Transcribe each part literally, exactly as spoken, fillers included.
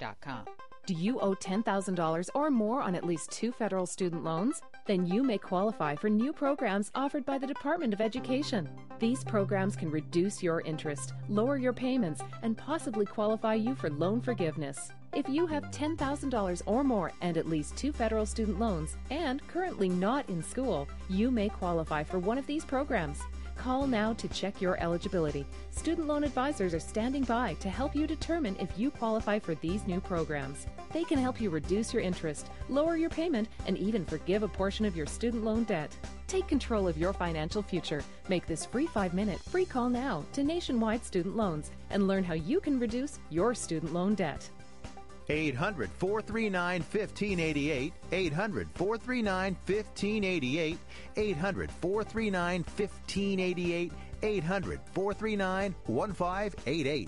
dot com. Do you owe ten thousand dollars or more on at least two federal student loans? Then you may qualify for new programs offered by the Department of Education. These programs can reduce your interest, lower your payments, and possibly qualify you for loan forgiveness. If you have ten thousand dollars or more and at least two federal student loans and currently not in school, you may qualify for one of these programs. Call now to check your eligibility. Student loan advisors are standing by to help you determine if you qualify for these new programs. They can help you reduce your interest, lower your payment, and even forgive a portion of your student loan debt. Take control of your financial future. Make this free five-minute free call now to Nationwide Student Loans and learn how you can reduce your student loan debt. eight hundred, four three nine, one five eight eight, eight hundred, four three nine, one five eight eight, eight hundred, four three nine, one five eight eight, eight hundred, four three nine, one five eight eight.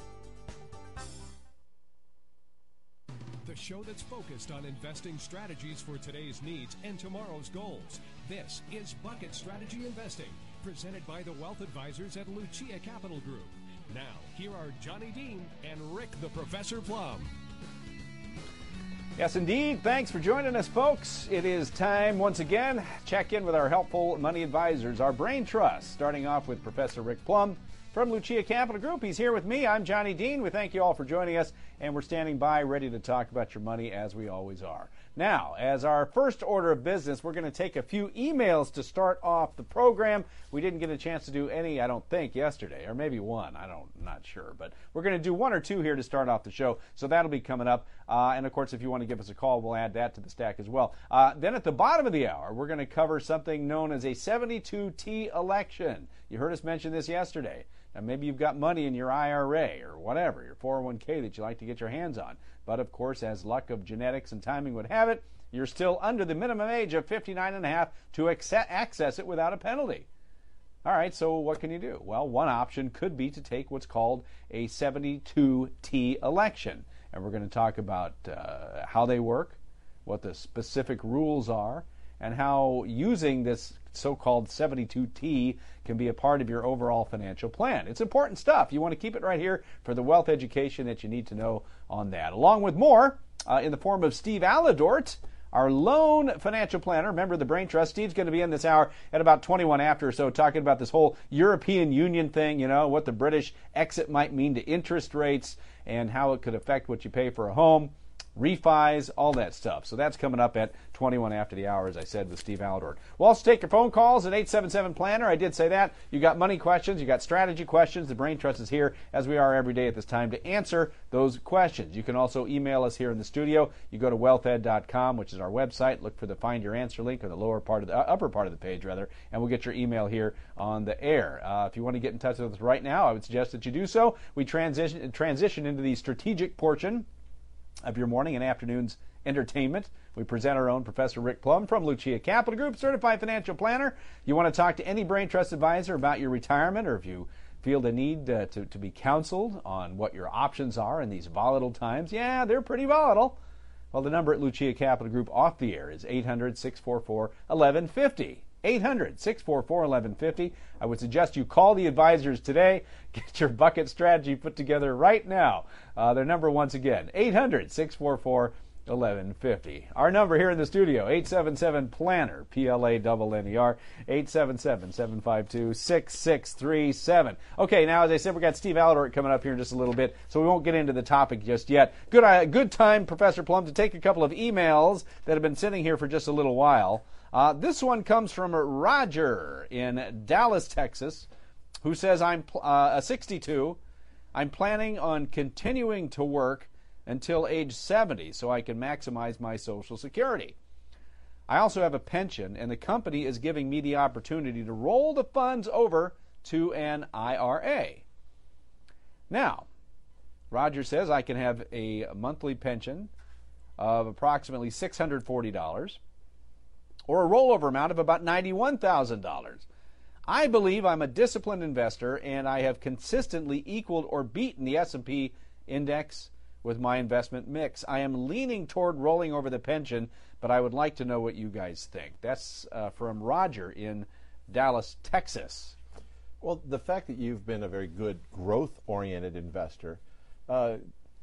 The show that's focused on investing strategies for today's needs and tomorrow's goals. This is Bucket Strategy Investing, presented by the Wealth Advisors at Lucia Capital Group. Now, here are Johnny Dean and Rick the Professor Plum. Yes, indeed. Thanks for joining us, folks. It is time once again check in with our helpful money advisors, our brain trust, starting off with Professor Rick Plum from Lucia Capital Group. He's here with me. I'm Johnny Dean. We thank you all for joining us, and we're standing by ready to talk about your money as we always are. Now, as our first order of business, we're going to take a few emails to start off the program. We didn't get a chance to do any, I don't think, yesterday, or maybe one. I don't, I'm not sure, but we're going to do one or two here to start off the show, so that'll be coming up. Uh, and, of course, if you want to give us a call, we'll add that to the stack as well. Uh, then at the bottom of the hour, we're going to cover something known as a seventy-two T election. You heard us mention this yesterday. Now, maybe you've got money in your I R A or whatever, your four oh one K that you like to get your hands on. But, of course, as luck of genetics and timing would have it, you're still under the minimum age of fifty-nine and a half to access it without a penalty. All right, so what can you do? Well, one option could be to take what's called a seventy-two T election. And we're going to talk about uh, how they work, what the specific rules are, and how using this so-called seventy-two T can be a part of your overall financial plan. It's important stuff. You want to keep it right here for the wealth education that you need to know on that. Along with more uh, in the form of Steve Alledort, our lone financial planner, member of the Brain Trust. Steve's going to be in this hour at about twenty-one after or so, talking about this whole European Union thing, you know, what the British exit might mean to interest rates and how it could affect what you pay for a home, refis, all that stuff. So that's coming up at twenty-one after the hour, as I said, with Steve Alledort. We'll also take your phone calls at eight seven seven planner. I did say that. You got money questions, you got strategy questions. The Brain Trust is here, as we are every day at this time, to answer those questions. You can also email us here in the studio. You go to wealth ed dot com, which is our website. Look for the Find Your Answer link, or the lower part of the uh, upper part of the page, rather, and we'll get your email here on the air. Uh, if you want to get in touch with us right now, I would suggest that you do so. We transition transition into the strategic portion of your morning and afternoon's entertainment. We present our own Professor Rick Plum from Lucia Capital Group, certified financial planner. You want to talk to any Brain Trust advisor about your retirement, or if you feel the need uh, to, to be counseled on what your options are in these volatile times, yeah, they're pretty volatile. Well, the number at Lucia Capital Group off the air is eight hundred, six four four, one one five zero. eight hundred, six four four, one one five zero. I would suggest you call the advisors today. Get your bucket strategy put together right now. Uh, their number, once again, eight hundred, six four four, one one five zero. Our number here in the studio, eight seven seven planner, P L A N N E R, eight seven seven, seven five two, six six three seven. Okay, now, as I said, we've got Steve Alledort coming up here in just a little bit, so we won't get into the topic just yet. Good, uh, good time, Professor Plum, to take a couple of emails that have been sitting here for just a little while. Uh, this one comes from Roger in Dallas, Texas, who says, I'm uh, sixty-two. I'm planning on continuing to work until age seventy so I can maximize my Social Security. I also have a pension, and the company is giving me the opportunity to roll the funds over to an I R A. Now, Roger says I can have a monthly pension of approximately six hundred forty dollars, or a rollover amount of about ninety-one thousand dollars. I believe I'm a disciplined investor, and I have consistently equaled or beaten the S and P index with my investment mix. I am leaning toward rolling over the pension, but I would like to know what you guys think. That's uh, from Roger in Dallas, Texas. Well, the fact that you've been a very good growth-oriented investor, uh,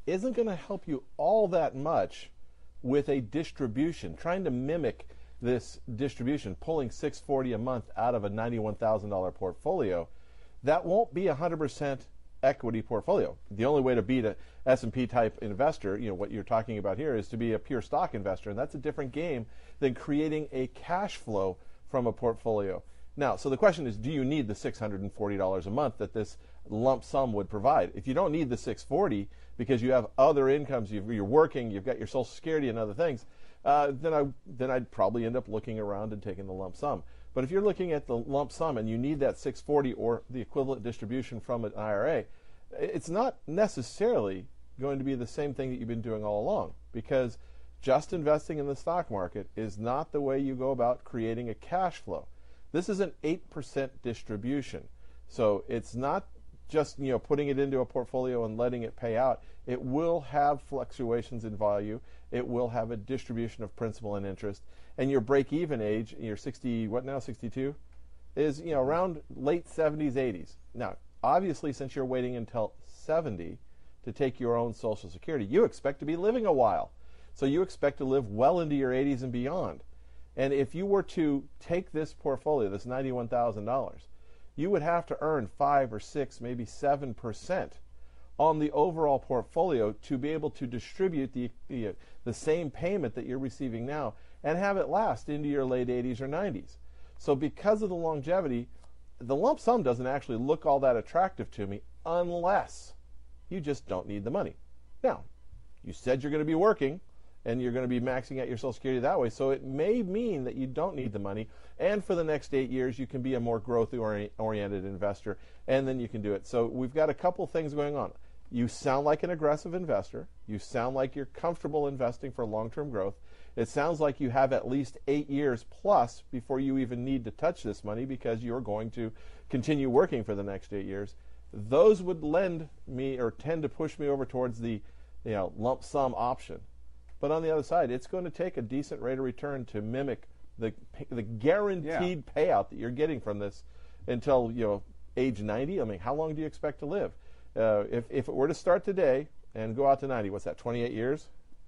isn't going to help you all that much with a distribution, trying to mimic this distribution, pulling six hundred forty dollars a month out of a ninety-one thousand dollars portfolio. That won't be a one hundred percent equity portfolio. The only way to beat a S and P type investor, you know, what you're talking about here, is to be a pure stock investor, and that's a different game than creating a cash flow from a portfolio. Now, so the question is, do you need the six hundred forty dollars a month that this lump sum would provide? If you don't need the six hundred forty dollars because you have other incomes, you've, you're working, you've got your Social Security and other things, uh, then I then I'd probably end up looking around and taking the lump sum. But if you're looking at the lump sum and you need that six hundred forty dollars or the equivalent distribution from an I R A, it's not necessarily going to be the same thing that you've been doing all along, because just investing in the stock market is not the way you go about creating a cash flow. This is an eight percent distribution. So it's not just, you know, putting it into a portfolio and letting it pay out. It will have fluctuations in value. It will have a distribution of principal and interest. And your break-even age, you're sixty, what now, sixty-two, is, you know, around late seventies, eighties. Now, obviously, since you're waiting until seventy to take your own Social Security, you expect to be living a while. So you expect to live well into your eighties and beyond. And if you were to take this portfolio, this ninety-one thousand dollars, you would have to earn five or six, maybe seven percent on the overall portfolio to be able to distribute the, the, the same payment that you're receiving now and have it last into your late eighties or nineties. So because of the longevity, the lump sum doesn't actually look all that attractive to me unless you just don't need the money. Now, you said you're going to be working and you're going to be maxing out your Social Security that way, so it may mean that you don't need the money, and for the next eight years you can be a more growth-oriented investor, and then you can do it. So we've got a couple things going on. You sound like an aggressive investor. You sound like you're comfortable investing for long-term growth. It sounds like you have at least eight years plus before you even need to touch this money because you're going to continue working for the next eight years. Those would lend me or tend to push me over towards the, you know, lump sum option. But on the other side, it's going to take a decent rate of return to mimic the the guaranteed yeah. payout that you're getting from this until, you know, age ninety. I mean, how long do you expect to live? Uh, if if it were to start today and go out to ninety, what's that? twenty-eight years?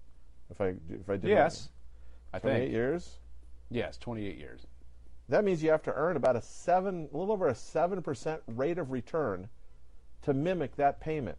If I if I did yes, I think twenty-eight years. Yes, twenty-eight years. That means you have to earn about a seven, a little over a seven percent rate of return to mimic that payment.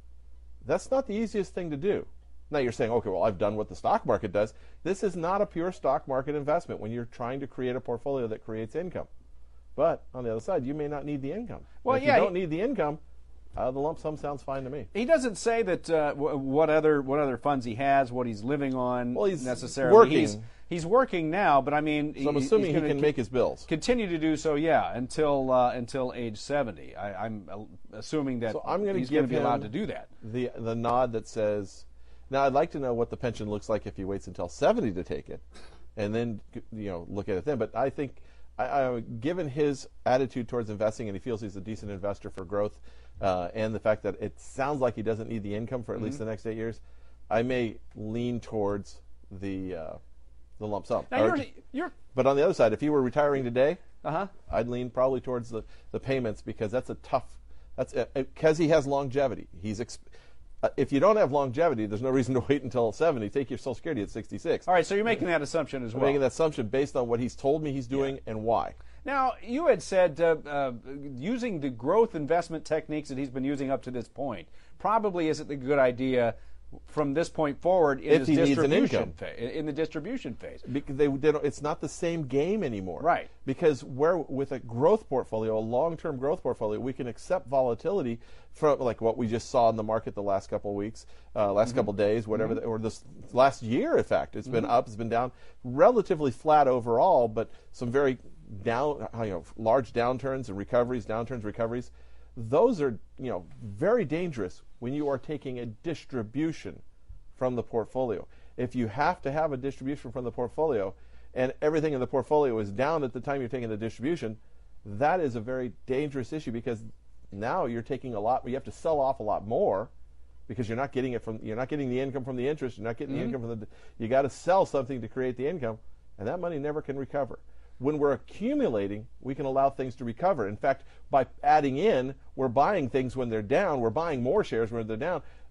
That's not the easiest thing to do. Now you're saying, okay, well, I've done what the stock market does. This is not a pure stock market investment when you're trying to create a portfolio that creates income. But on the other side, you may not need the income. Well, if yeah, you don't he, need the income, uh, the lump sum sounds fine to me. He doesn't say that uh, w- what other what other funds he has, what he's living on. Well, he's necessarily working. He's, he's working now, but I mean, so I'm he, assuming he's he gonna can c- make his bills. Continue to do so, yeah, until uh, until age seventy. I, I'm uh, assuming that so I'm gonna he's give going to be him allowed to do that. The the nod that says. Now, I'd like to know what the pension looks like if he waits until seventy to take it, and then, you know, look at it then. But I think, I, I, given his attitude towards investing, and he feels he's a decent investor for growth, uh, and the fact that it sounds like he doesn't need the income for at mm-hmm. least the next eight years, I may lean towards the uh, the lump sum. Now or, you're, you're, but on the other side, if he were retiring today, uh-huh. I'd lean probably towards the, the payments because that's a tough. That's because uh, he has longevity. He's. Exp- Uh, if you don't have longevity, there's no reason to wait until seventy. Take your Social Security at sixty-six. All right, so you're making that assumption as I'm well. making that assumption based on what he's told me he's doing yeah. and why. Now, you had said uh, uh, using the growth investment techniques that he's been using up to this point probably isn't a good idea from this point forward in if his he needs an distribution income. phase, in the distribution phase. Because they, they don't, it's not the same game anymore. Right. Because where with a growth portfolio, a long-term growth portfolio, we can accept volatility from like what we just saw in the market the last couple of weeks, uh, last mm-hmm. couple of days, whatever, mm-hmm. the, or this last year, in fact. It's mm-hmm. been up, it's been down, relatively flat overall, but some very down, you know, large downturns and recoveries, downturns, recoveries. Those are, you know, very dangerous when you are taking a distribution from the portfolio. If you have to have a distribution from the portfolio and everything in the portfolio is down at the time you're taking the distribution, that is a very dangerous issue because now you're taking a lot, you have to sell off a lot more because you're not getting it from, you're not getting the income from the interest, you're not getting mm-hmm. the income from the, you got to sell something to create the income, and that money never can recover. When we're accumulating, we can allow things to recover. In fact, by adding in, we're buying things when they're down. We're buying more shares when they're down.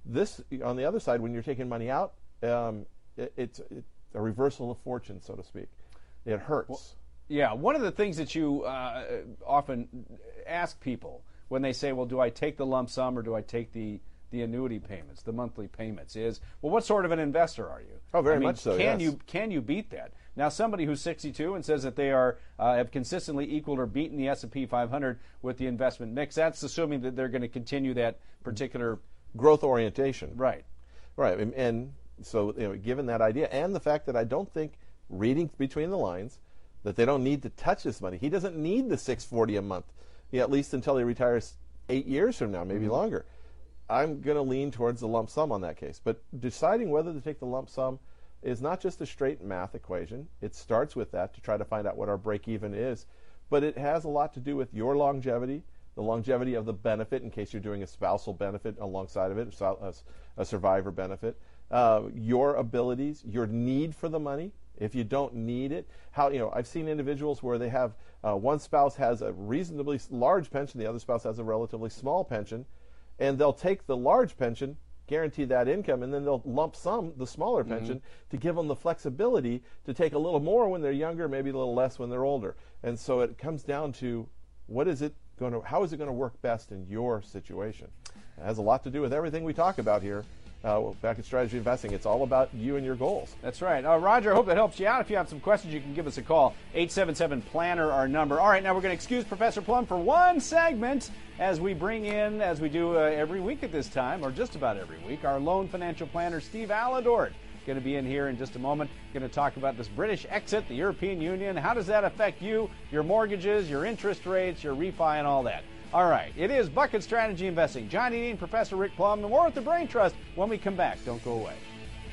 This, on the other side, when you're taking money out, um, it, it's it, a reversal of fortune, so to speak. It hurts. Well, yeah, one of the things that you uh, often ask people when they say, well, do I take the lump sum or do I take the, the annuity payments, the monthly payments, is, well, what sort of an investor are you? Oh, very I mean, much so, can yes. you Can you beat that? Now, somebody who's sixty-two and says that they are uh, have consistently equaled or beaten the S and P five hundred with the investment mix, that's assuming that they're going to continue that particular growth orientation. Right. Right. And, and so, you know, given that idea and the fact that I don't think, reading between the lines, that they don't need to touch this money. He doesn't need the six forty a month, yeah, at least until he retires eight years from now, maybe mm-hmm. longer. I'm going to lean towards the lump sum on that case. But deciding whether to take the lump sum is not just a straight math equation. It starts with that to try to find out what our break even is. But it has a lot to do with your longevity, the longevity of the benefit in case you're doing a spousal benefit alongside of it, a survivor benefit, uh, your abilities, your need for the money. If you don't need it, how, you know, I've seen individuals where they have uh, one spouse has a reasonably large pension, the other spouse has a relatively small pension, and they'll take the large pension, guarantee that income, and then they'll lump sum the smaller pension mm-hmm. to give them the flexibility to take a little more when they're younger, maybe a little less when they're older. And so it comes down to what is it going to, how is it going to work best in your situation? It has a lot to do with everything we talk about here. Uh, back at Strategy Investing, it's all about you and your goals. That's right. Uh, Roger, I hope that helps you out. If you have some questions, you can give us a call. eight seven seven, planner, our number. All right, now we're going to excuse Professor Plum for one segment as we bring in, as we do uh, every week at this time, or just about every week, our lone financial planner, Steve Alledort. Going to be in here in just a moment. Going to talk about this British exit, the European Union. How does that affect you, your mortgages, your interest rates, your refi, and all that? All right, it is Bucket Strategy Investing. Johnny Dean, Professor Rick Plum, and more with the Brain Trust when we come back. Don't go away.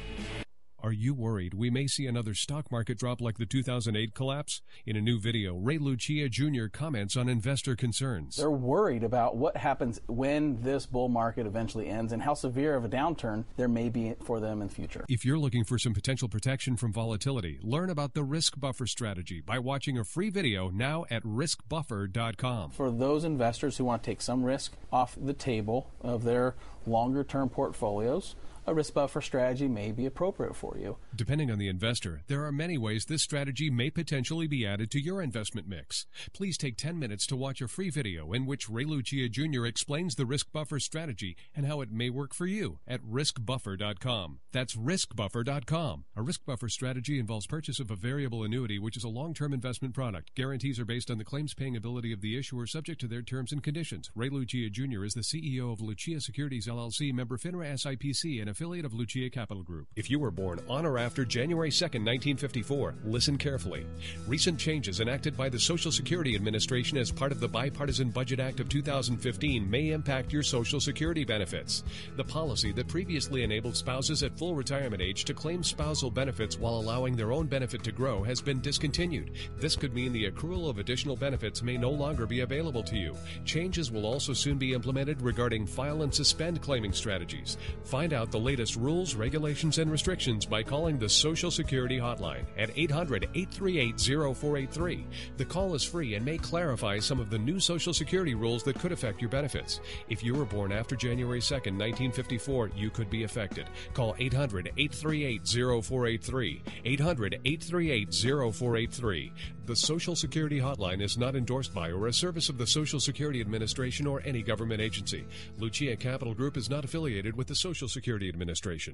Are you worried we may see another stock market drop like the two thousand eight collapse? In a new video, Ray Lucia Junior comments on investor concerns. They're worried about what happens when this bull market eventually ends and how severe of a downturn there may be for them in the future. If you're looking for some potential protection from volatility, learn about the risk buffer strategy by watching a free video now at risk buffer dot com. For those investors who want to take some risk off the table of their longer-term portfolios, a risk buffer strategy may be appropriate for you. Depending on the investor, there are many ways this strategy may potentially be added to your investment mix. Please take ten minutes to watch a free video in which Ray Lucia Junior explains the risk buffer strategy and how it may work for you at risk buffer dot com. That's risk buffer dot com. A risk buffer strategy involves purchase of a variable annuity, which is a long-term investment product. Guarantees are based on the claims-paying ability of the issuer, subject to their terms and conditions. Ray Lucia Junior is the C E O of Lucia Securities, L L C, member FINRA S I P C, and affiliate of Lucia Capital Group. If you were born on or after January second, nineteen fifty-four, listen carefully. Recent changes enacted by the Social Security Administration as part of the Bipartisan Budget Act of two thousand fifteen may impact your Social Security benefits. The policy that previously enabled spouses at full retirement age to claim spousal benefits while allowing their own benefit to grow has been discontinued. This could mean the accrual of additional benefits may no longer be available to you. Changes will also soon be implemented regarding file and suspend claiming strategies. Find out the latest rules, regulations, and restrictions by calling the Social Security Hotline at eight hundred, eight three eight, zero four eight three. The call is free and may clarify some of the new Social Security rules that could affect your benefits. If you were born after January second, nineteen fifty-four, you could be affected. Call eight hundred, eight three eight, zero four eight three. eight hundred, eight three eight, zero four eight three. The Social Security Hotline is not endorsed by or a service of the Social Security Administration or any government agency. Lucia Capital Group is not affiliated with the Social Security Administration.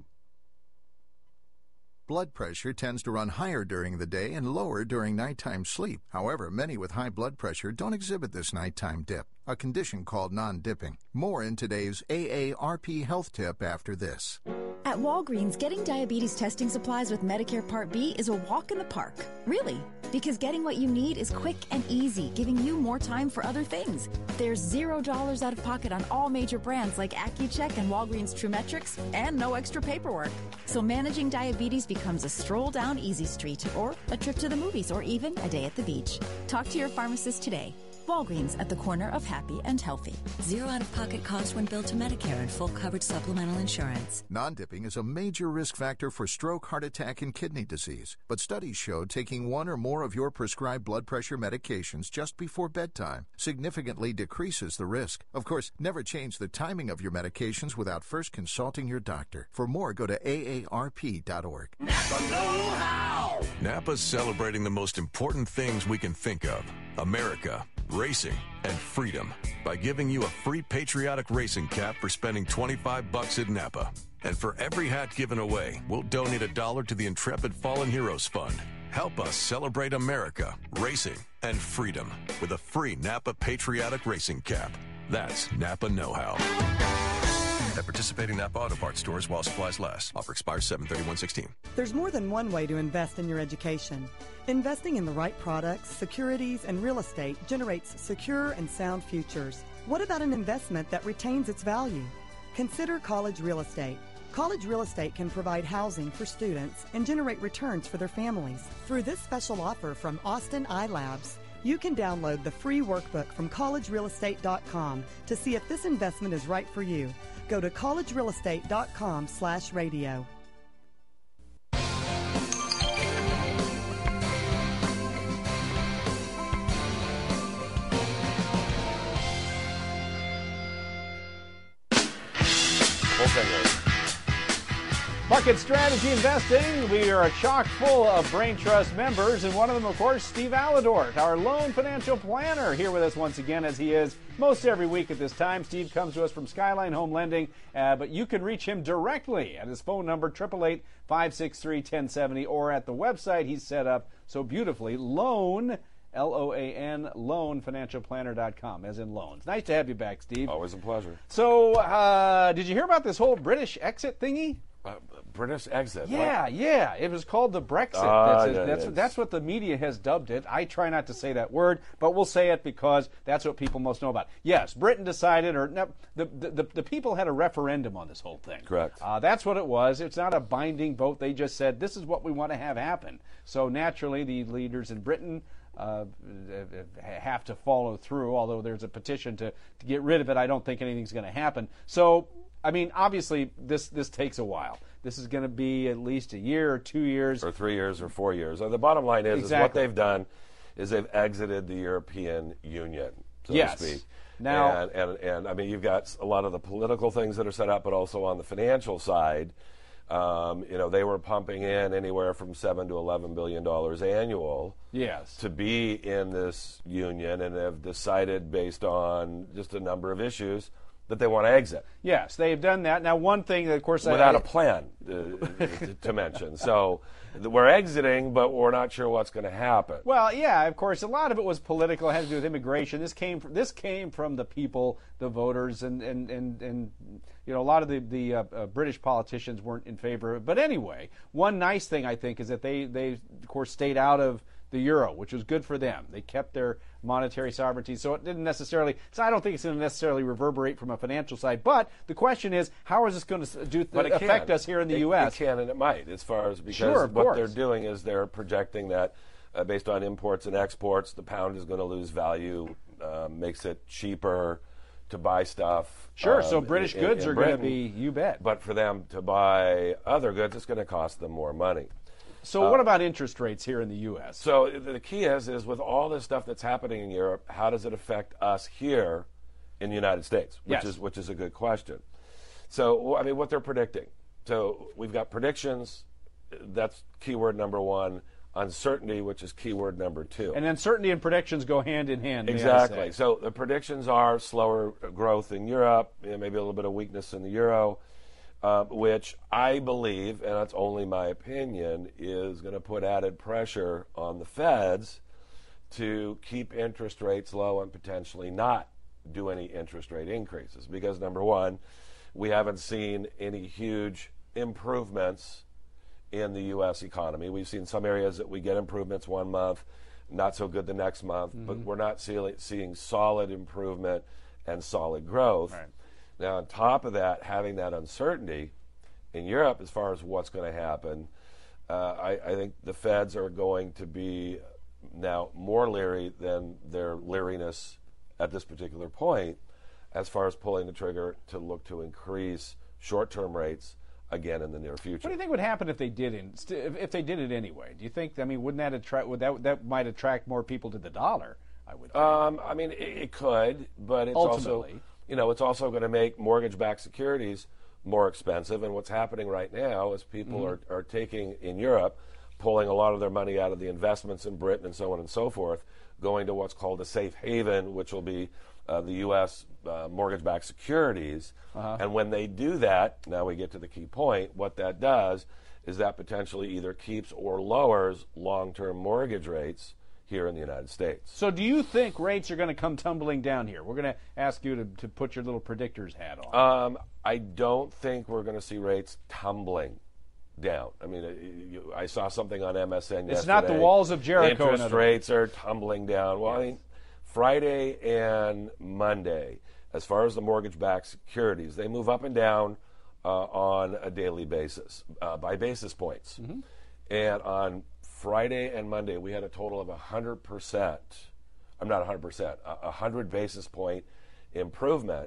Blood pressure tends to run higher during the day and lower during nighttime sleep. However, many with high blood pressure don't exhibit this nighttime dip, a condition called non-dipping. More in today's A A R P health tip after this. At Walgreens, getting diabetes testing supplies with Medicare Part B is a walk in the park. Really, because getting what you need is quick and easy, giving you more time for other things. There's zero dollars out of pocket on all major brands like Accu-Check and Walgreens TrueMetrics, and no extra paperwork. So managing diabetes becomes a stroll down Easy Street, or a trip to the movies, or even a day at the beach. Talk to your pharmacist today. Walgreens at the corner of happy and healthy. Zero out-of-pocket cost when billed to Medicare and full coverage supplemental insurance. Non-dipping is a major risk factor for stroke, heart attack, and kidney disease. But studies show taking one or more of your prescribed blood pressure medications just before bedtime significantly decreases the risk. Of course, never change the timing of your medications without first consulting your doctor. For more, go to A A R P dot org. Napa know-how! Napa's celebrating the most important things we can think of: America, racing, and freedom, by giving you a free patriotic racing cap for spending twenty-five bucks at Napa. And for every hat given away, we'll donate a dollar to the Intrepid Fallen Heroes Fund. Help us celebrate America, racing, and freedom with a free Napa patriotic racing cap. That's Napa know-how. At participating Napa Auto Parts stores while supplies last. Offer expires seven thirty-one sixteen. There's more than one way to invest in your education. Investing in the right products, securities, and real estate generates secure and sound futures. What about an investment that retains its value? Consider College Real Estate. College Real Estate can provide housing for students and generate returns for their families. Through this special offer from Austin iLabs, you can download the free workbook from college real estate dot com to see if this investment is right for you. Go to college real estate dot com slash radio. Bucket Strategy Investing. We are chock full of Brain Trust members, and one of them, of course, Steve Alledort, our loan financial planner, here with us once again, as he is most every week at this time. Steve comes to us from Skyline Home Lending, uh, but you can reach him directly at his phone number, eight eight eight, five six three, one zero seven zero, or at the website he's set up so beautifully, loan, L O A N, loan financial planner dot com, as in loans. Nice to have you back, Steve. Always a pleasure. So, uh, did you hear about this whole British exit thingy? Uh, British exit. Yeah, what? yeah. It was called the Brexit. Uh, that's, yeah, that's, that's what the media has dubbed it. I try not to say that word, but we'll say it because that's what people most know about. Yes, Britain decided, or no, the, the the people had a referendum on this whole thing. Correct. Uh, that's what it was. It's not a binding vote. They just said, this is what we want to have happen. So naturally, the leaders in Britain Uh, have to follow through, although there's a petition to, to get rid of it. I don't think anything's going to happen. So, I mean, obviously, this, this takes a while. This is going to be at least a year or two years. Or three years or four years. Uh, the bottom line is, exactly. is what they've done is they've exited the European Union, so yes. to speak. Now, and, and, and, I mean, you've got a lot of the political things that are set up, but also on the financial side, Um, you know, they were pumping in anywhere from seven to eleven billion dollars annual. Yes. To be in this union, and have decided, based on just a number of issues, that they want to exit. Yes, they've done that. Now, one thing that, of course, without I, a plan uh, to, to mention. So we're exiting, but we're not sure what's going to happen. Well, yeah, of course, a lot of it was political. It had to do with immigration. This came from this came from the people, the voters, and and and, and you know, a lot of the the uh, uh, British politicians weren't in favor of it. But anyway, one nice thing I think is that they they of course stayed out of the euro, which was good for them. They kept their monetary sovereignty, so it didn't necessarily. So I don't think it's going to necessarily reverberate from a financial side. But the question is, how is this going to do but it affect can. us here in the it, U S? It can and it might, as far as because sure, of what course. they're doing is they're projecting that uh, based on imports and exports, the pound is going to lose value, uh, makes it cheaper to buy stuff. Sure, um, so British in, goods in are going to Britain, be, you bet. But for them to buy other goods, it's going to cost them more money. So uh, what about interest rates here in the U S? So the key is, is with all this stuff that's happening in Europe, how does it affect us here in the United States? Which yes. is which is a good question. So I mean, what they're predicting. So we've got predictions. That's keyword number one. Uncertainty, which is keyword number two. And uncertainty and predictions go hand in hand. Exactly. So the predictions are slower growth in Europe, you know, maybe a little bit of weakness in the euro, uh, which I believe, and that's only my opinion, is going to put added pressure on the Feds to keep interest rates low and potentially not do any interest rate increases. Because number one, we haven't seen any huge improvements in the U S economy. We've seen some areas that we get improvements one month, not so good the next month, mm-hmm. but we're not see- seeing solid improvement and solid growth. Right. Now, on top of that, having that uncertainty in Europe as far as what's going to happen, uh, I, I think the Feds are going to be now more leery than their leeriness at this particular point as far as pulling the trigger to look to increase short-term rates again in the near future. What do you think would happen if they did in, if, if they did it anyway? Do you think? I mean, wouldn't that attract? Would that that might attract more people to the dollar? I would. Think. Um, I mean, it, it could, but it's Ultimately. also, you know, it's also going to make mortgage-backed securities more expensive. And what's happening right now is people mm-hmm. are, are taking in Europe, pulling a lot of their money out of the investments in Britain and so on and so forth, going to what's called a safe haven, which will be uh, the U S uh, mortgage-backed securities. Uh-huh. And when they do that, now we get to the key point, what that does is that potentially either keeps or lowers long-term mortgage rates here in the United States. So do you think rates are going to come tumbling down here? We're going to ask you to, to put your little predictor's hat on. Um, I don't think we're going to see rates tumbling down. I mean, uh, you, I saw something on M S N it's yesterday. Not the walls of Jericho. Interest rates are tumbling down. Well, yes. I mean, Friday and Monday, as far as the mortgage-backed securities, they move up and down uh, on a daily basis uh, by basis points. Mm-hmm. And on Friday and Monday, we had a total of one hundred percent, I'm not one hundred percent, a one hundred basis point improvement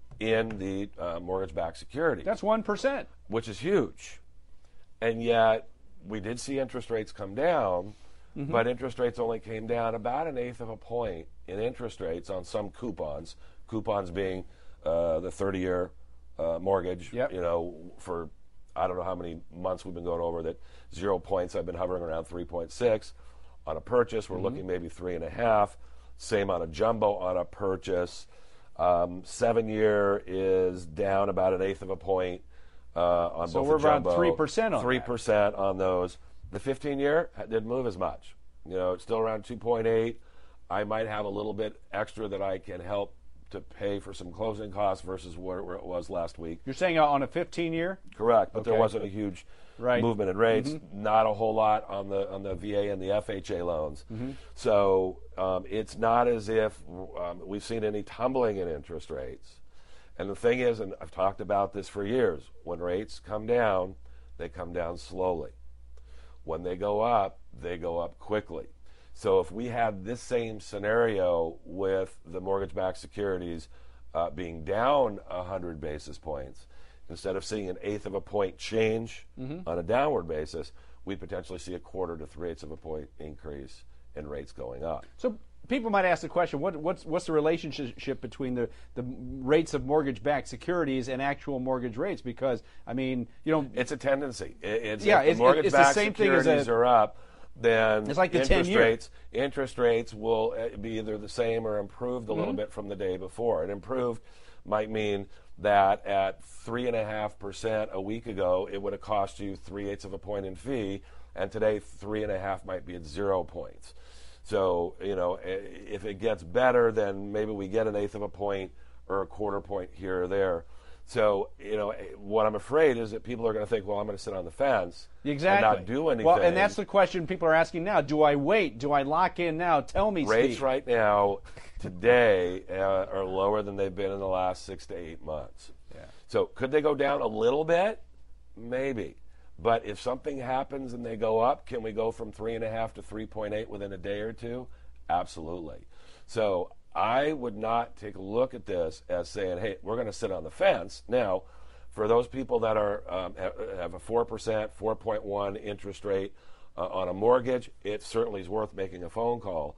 in the uh, mortgage-backed securities. That's one percent. Which is huge. And yet, we did see interest rates come down, mm-hmm. but interest rates only came down about an eighth of a point in interest rates on some coupons, coupons being uh, the thirty-year uh, mortgage, yep. you know, for I don't know how many months we've been going over that. Zero points, I've been hovering around three point six. On a purchase, we're mm-hmm. looking maybe three and a half. Same on a jumbo on a purchase. Um, seven year is down about an eighth of a point uh, on so both we're the jumbo. around three percent on three percent on those. The fifteen year didn't move as much. You know, it's still around two point eight. I might have a little bit extra that I can help to pay for some closing costs versus where, where it was last week. You're saying on a fifteen year? Correct, but okay. there wasn't a huge right. movement in rates. Mm-hmm. Not a whole lot on the on the V A and the F H A loans. Mm-hmm. So um, it's not as if um, we've seen any tumbling in interest rates. And the thing is, and I've talked about this for years, when rates come down, they come down slowly. When they go up, they go up quickly. So if we had this same scenario with the mortgage-backed securities uh, being down one hundred basis points, instead of seeing an eighth of a point change mm-hmm. on a downward basis, we'd potentially see a quarter to three-eighths of a point increase in rates going up. So people might ask the question, what, what's, what's the relationship between the, the rates of mortgage-backed securities and actual mortgage rates? Because, I mean, you know... It's a tendency. It's, yeah, if the it's, mortgage-backed it's the same securities thing as a, are up, then it's like the interest ten-year. rates interest rates will be either the same or improved a mm-hmm. little bit from the day before. And improved might mean that at three and a half percent a week ago, it would have cost you three eighths of a point in fee, and today three and a half might be at zero points. So you know, if it gets better, then maybe we get an eighth of a point or a quarter point here or there. So, you know, what I'm afraid is that people are going to think, well, I'm going to sit on the fence exactly. and not do anything. Well, and that's the question people are asking now. Do I wait? Do I lock in now? Tell me, Rates Steve. right now, today, uh, are lower than they've been in the last six to eight months. Yeah. So could they go down a little bit? Maybe. But if something happens and they go up, can we go from three point five to three point eight within a day or two? Absolutely. So I would not take a look at this as saying, hey, we're going to sit on the fence. Now, for those people that are um, have a four percent, four point one interest rate uh, on a mortgage, it certainly is worth making a phone call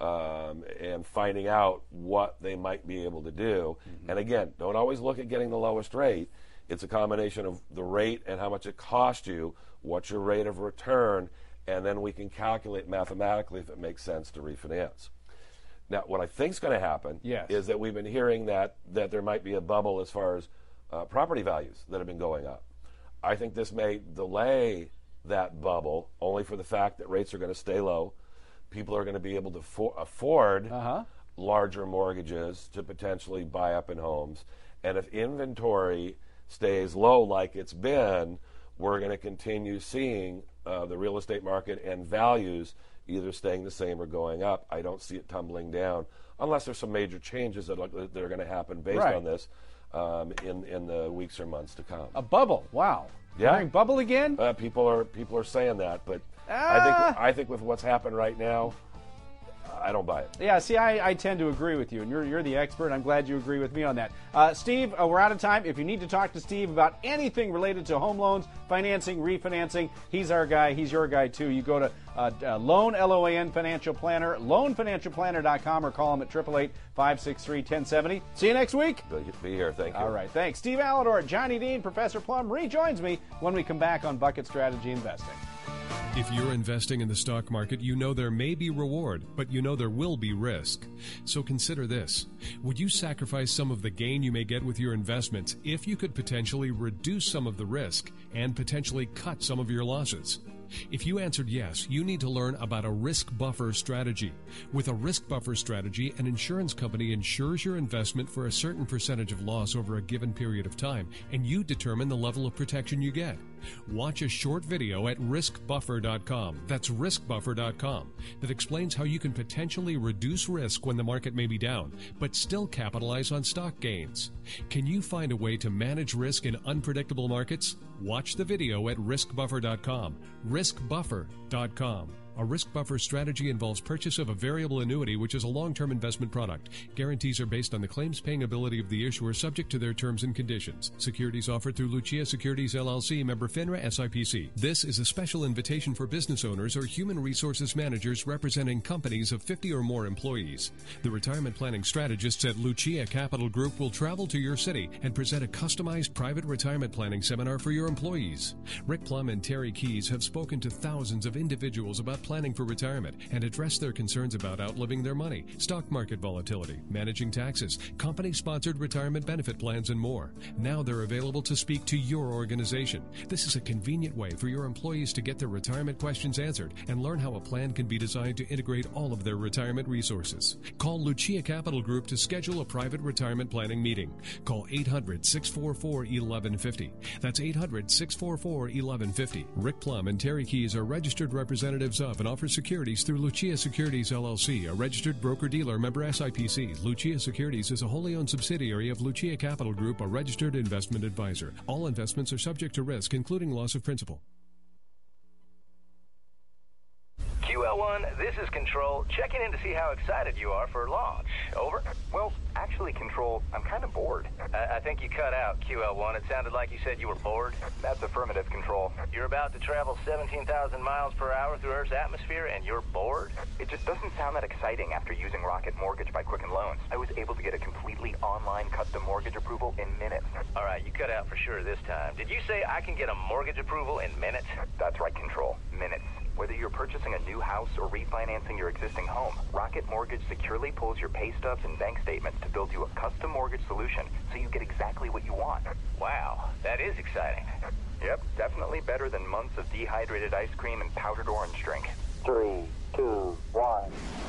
um, and finding out what they might be able to do. Mm-hmm. And again, don't always look at getting the lowest rate. It's a combination of the rate and how much it cost you, what's your rate of return, and then we can calculate mathematically if it makes sense to refinance. Now, what I think is going to happen yes. is that we've been hearing that, that there might be a bubble as far as uh, property values that have been going up. I think this may delay that bubble only for the fact that rates are going to stay low. People are going to be able to for- afford uh-huh. larger mortgages to potentially buy up in homes. And if inventory stays low like it's been, we're going to continue seeing uh, the real estate market and values either staying the same or going up. I don't see it tumbling down unless there's some major changes that are, that are going to happen based right. on this um, in in the weeks or months to come. A bubble, wow! Yeah, You're hearing bubble again? Uh, people are people are saying that, but ah. I think I think with what's happened right now, I don't buy it. Yeah, see, I, I tend to agree with you, and you're you're the expert. I'm glad you agree with me on that. Uh, Steve, uh, we're out of time. If you need to talk to Steve about anything related to home loans, financing, refinancing, he's our guy. He's your guy, too. You go to uh, uh, Loan, L O A N, Financial Planner, loan financial planner dot com, or call him at eight eight eight, five six three, one oh seven oh. See you next week. Be here. Thank you. All right, thanks. Steve Alador, Johnny Dean, Professor Plum rejoins me when we come back on Bucket Strategy Investing. If you're investing in the stock market, you know there may be reward, but you know there will be risk. So consider this. Would you sacrifice some of the gain you may get with your investments if you could potentially reduce some of the risk and potentially cut some of your losses? If you answered yes, you need to learn about a risk buffer strategy. With a risk buffer strategy, an insurance company insures your investment for a certain percentage of loss over a given period of time, and you determine the level of protection you get. Watch a short video at risk buffer dot com. That's risk buffer dot com. That explains how you can potentially reduce risk when the market may be down, but still capitalize on stock gains. Can you find a way to manage risk in unpredictable markets? Watch the video at risk buffer dot com. risk buffer dot com. A risk buffer strategy involves purchase of a variable annuity, which is a long-term investment product. Guarantees are based on the claims-paying ability of the issuer, subject to their terms and conditions. Securities offered through Lucia Securities, L L C, member FINRA, S I P C. This is a special invitation for business owners or human resources managers representing companies of fifty or more employees. The retirement planning strategists at Lucia Capital Group will travel to your city and present a customized private retirement planning seminar for your employees. Rick Plum and Terry Keys have spoken to thousands of individuals about planning for retirement and address their concerns about outliving their money, stock market volatility, managing taxes, company-sponsored retirement benefit plans, and more. Now they're available to speak to your organization. This is a convenient way for your employees to get their retirement questions answered and learn how a plan can be designed to integrate all of their retirement resources. Call Lucia Capital Group to schedule a private retirement planning meeting. Call eight hundred, six four four, one one five zero. That's eight hundred, six four four, one one five zero. Rick Plum and Terry Keys are registered representatives of and offer securities through Lucia Securities, L L C, a registered broker-dealer, member S I P C. Lucia Securities is a wholly owned subsidiary of Lucia Capital Group, a registered investment advisor. All investments are subject to risk, including loss of principal. Q L one, this is Control, checking in to see how excited you are for launch. Over? Well, actually, Control, I'm kind of bored. I, I think you cut out, Q L one. It sounded like you said you were bored. That's affirmative, Control. You're about to travel seventeen thousand miles per hour through Earth's atmosphere, and you're bored? It just doesn't sound that exciting after using Rocket Mortgage by Quicken Loans. I was able to get a completely online custom mortgage approval in minutes. All right, you cut out for sure this time. Did you say I can get a mortgage approval in minutes? That's right, Control. Minutes. Whether you're purchasing a new house or refinancing your existing home, Rocket Mortgage securely pulls your pay stubs and bank statements to build you a custom mortgage solution so you get exactly what you want. Wow, that is exciting. Yep, definitely better than months of dehydrated ice cream and powdered orange drink. Three, two, one.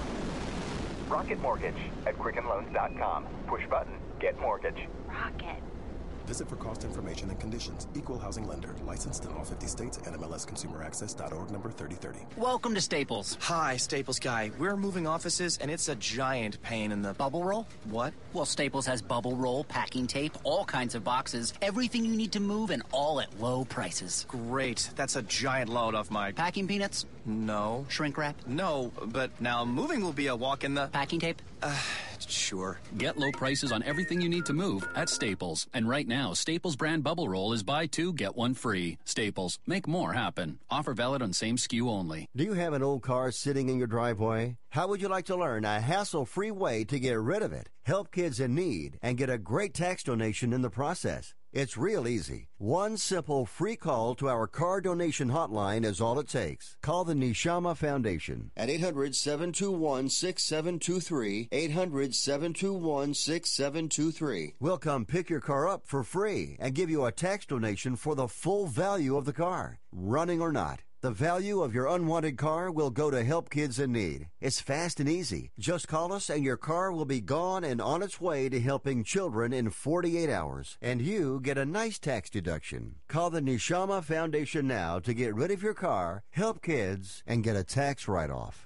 Rocket Mortgage at quicken loans dot com. Push button, get mortgage. Rocket. Visit for cost information and conditions. Equal housing lender. Licensed in all fifty states. N M L S consumer access dot org number thirty thirty. Welcome to Staples. Hi, Staples guy. We're moving offices, and it's a giant pain in the... Bubble roll? What? Well, Staples has bubble roll, packing tape, all kinds of boxes, everything you need to move, and all at low prices. Great. That's a giant load off my... Packing peanuts? No. Shrink wrap? No, but now moving will be a walk in the... Packing tape? Uh, sure. Get low prices on everything you need to move at Staples. And right now, Staples brand bubble roll is buy two, get one free. Staples. Make more happen. Offer valid on same S K U only. Do you have an old car sitting in your driveway? How would you like to learn a hassle-free way to get rid of it, help kids in need, and get a great tax donation in the process? It's real easy. One simple free call to our car donation hotline is all it takes. Call the Neshama Foundation at eight hundred, seven two one, six seven two three, eight hundred, seven two one, six seven two three. We'll come pick your car up for free and give you a tax donation for the full value of the car, running or not. The value of your unwanted car will go to help kids in need. It's fast and easy. Just call us and your car will be gone and on its way to helping children in forty-eight hours. And you get a nice tax deduction. Call the Neshama Foundation now to get rid of your car, help kids, and get a tax write-off.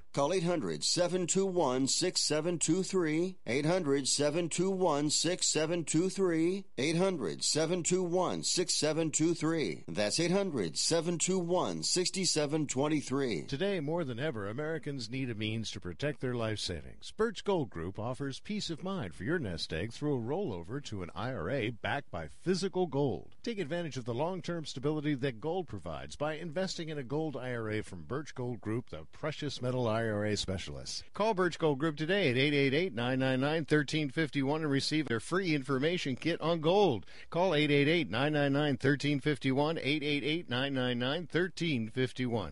Call eight hundred, seven two one, six seven two three, eight hundred, seven two one, six seven two three, eight hundred, seven two one, six seven two three. That's eight hundred, seven two one, six seven two three. Today, more than ever, Americans need a means to protect their life savings. Birch Gold Group offers peace of mind for your nest egg through a rollover to an I R A backed by physical gold. Take advantage of the long-term stability that gold provides by investing in a gold I R A from Birch Gold Group, the precious metal I R A specialists. Call Birch Gold Group today at eight eight eight, nine nine nine, one three five one and receive their free information kit on gold. Call eight eight eight, nine nine nine, one three five one, eight eight eight, nine nine nine, one three five one.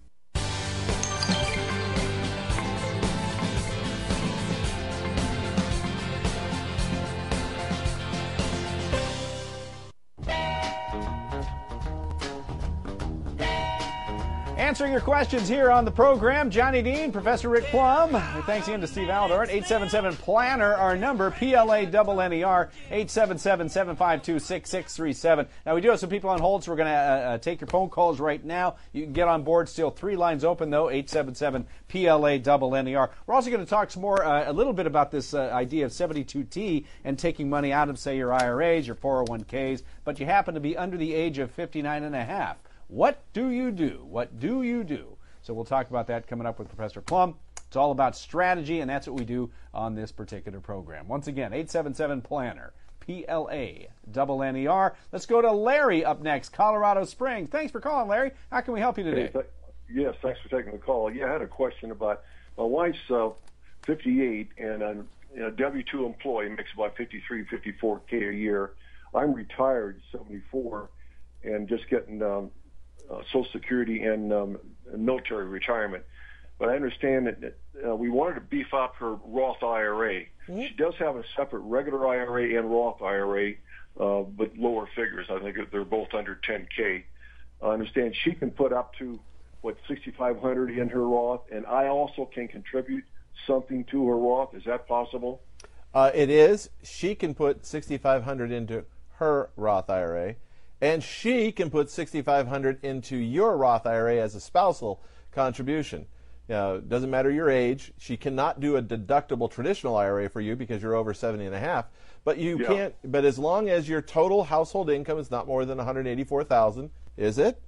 Answering your questions here on the program, Johnny Dean, Professor Rick Plum. Thanks again to Steve Aldor. eight seven seven, PLANNER, our number, P L A N N E R, eight seven seven, seven five two, six six three seven. Now, we do have some people on hold, so we're going to uh, uh, take your phone calls right now. You can get on board. Still three lines open, though, eight seven seven, P L A N N E R. We're also going to talk some more, uh, a little bit about this uh, idea of seventy-two T and taking money out of, say, your I R As, your four oh one Ks, but you happen to be under the age of fifty-nine and a half. What do you do? What do you do? So we'll talk about that coming up with Professor Plum. It's all about strategy, and that's what we do on this particular program. Once again, eight seven seven, PLANNER, P L A N N E R. Let's go to Larry up next, Colorado Springs. Thanks for calling, Larry. How can we help you today? Hey, th- yes, thanks for taking the call. Yeah, I had a question about my wife's uh, fifty-eight, and I'm a W two employee, makes about fifty-three, fifty-four K a year. I'm retired, seventy-four, and just getting um, uh, Social Security and um, military retirement. But I understand that uh, we wanted to beef up her Roth I R A. Mm-hmm. She does have a separate regular I R A and Roth I R A, uh, but lower figures. I think they're both under ten K. I understand she can put up to, what, sixty-five hundred in her Roth, and I also can contribute something to her Roth. Is that possible? Uh, it is. She can put sixty-five hundred into her Roth I R A, and she can put sixty-five hundred into your Roth I R A as a spousal contribution. Uh, doesn't matter your age. She cannot do a deductible traditional I R A for you because you're over seventy and a half. But you Yeah. can't. But as long as your total household income is not more than one hundred eighty-four thousand, is it?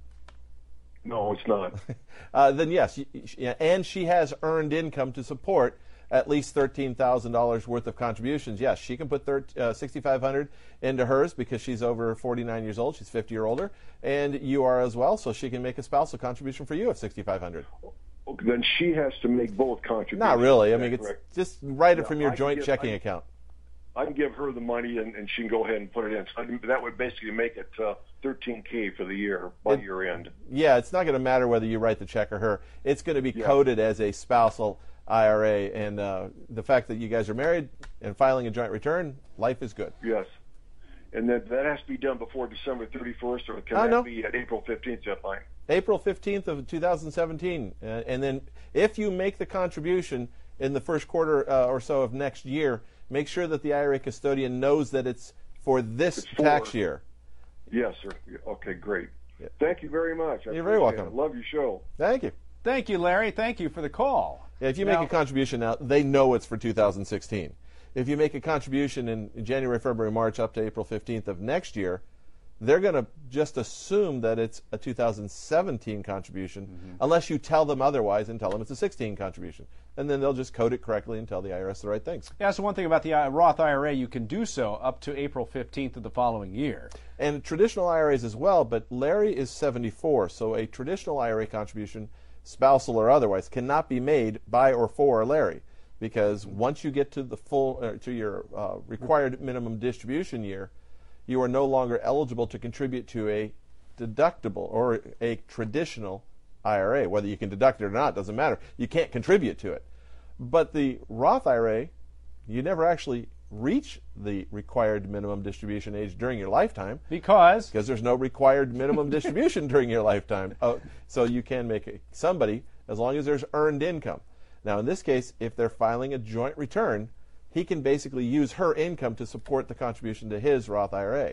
No, it's not. uh, then yes, y- y- and she has earned income to support at least thirteen thousand dollars worth of contributions. Yes, she can put thir- uh, sixty-five hundred into hers because she's over forty-nine years old. She's fifty or older, and you are as well. So she can make a spousal contribution for you of sixty-five hundred. Then she has to make both contributions. Not really. I Is that mean, it's correct? just write it Yeah, from your I can joint give- checking I- account. I can give her the money, and, and she can go ahead and put it in. So I can- that would basically make it uh, thirteen K for the year by It- year end. Yeah, it's not going to matter whether you write the check or her. It's going to be Yeah. coded as a spousal I R A, and uh, the fact that you guys are married and filing a joint return, life is good. Yes. And that that has to be done before December thirty-first, or can Uh, that no. be at April fifteenth deadline? April fifteenth of two thousand seventeen, uh, and then if you make the contribution in the first quarter uh, or so of next year, make sure that the I R A custodian knows that it's for this It's for- tax year. Yes, sir. Okay, great. Thank you very much. I You're very appreciate welcome. it. Love your show. Thank you. Thank you, Larry. Thank you for the call. Yeah, if you Now- make a contribution now, they know it's for two thousand sixteen. If you make a contribution in January, February, March up to April fifteenth of next year, they're going to just assume that it's a two thousand seventeen contribution, Mm-hmm. unless you tell them otherwise and tell them it's a sixteen contribution. And then they'll just code it correctly and tell the I R S the right things. Yeah, so one thing about the uh, Roth I R A, you can do so up to April fifteenth of the following year. And traditional I R As as well, but Larry is seventy-four, so a traditional I R A contribution, spousal or otherwise, cannot be made by or for Larry, because once you get to the full uh, to your uh, required minimum distribution year, you are no longer eligible to contribute to a deductible or a traditional I R A. Whether you can deduct it or not doesn't matter. You can't contribute to it. But the Roth I R A, you never actually reach the required minimum distribution age during your lifetime. Because? Because there's no required minimum distribution during your lifetime. Oh, so you can make a, somebody, as long as there's earned income. Now, in this case, if they're filing a joint return, he can basically use her income to support the contribution to his Roth I R A.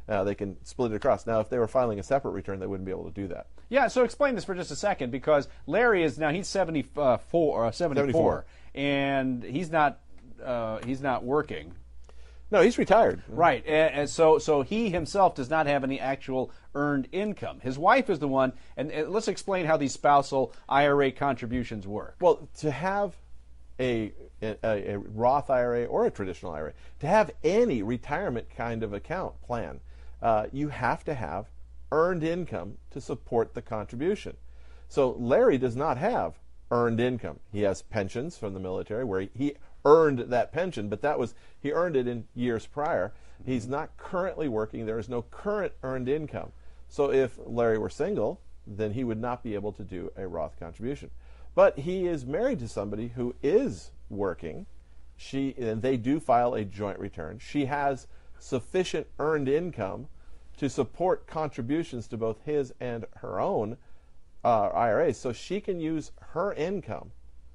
Uh, they can split it across. Now, if they were filing a separate return, they wouldn't be able to do that. Yeah, so explain this for just a second, because Larry is now, he's seventy-four, uh, seventy-four, seventy-four. and he's not uh, he's not working. No, he's retired. Right, and, and so so he himself does not have any actual earned income. His wife is the one, and, and let's explain how these spousal I R A contributions work. Well, to have a, a, a Roth I R A or a traditional I R A, to have any retirement kind of account plan, uh, you have to have earned income to support the contribution. So Larry does not have earned income. He has pensions from the military where he, he earned that pension, but that was he earned it in years prior. He's not currently working. There is no current earned income. So if Larry were single, then he would not be able to do a Roth contribution. But he is married to somebody who is working. She and they do file a joint return. She has sufficient earned income to support contributions to both his and her own uh, I R As, so she can use her income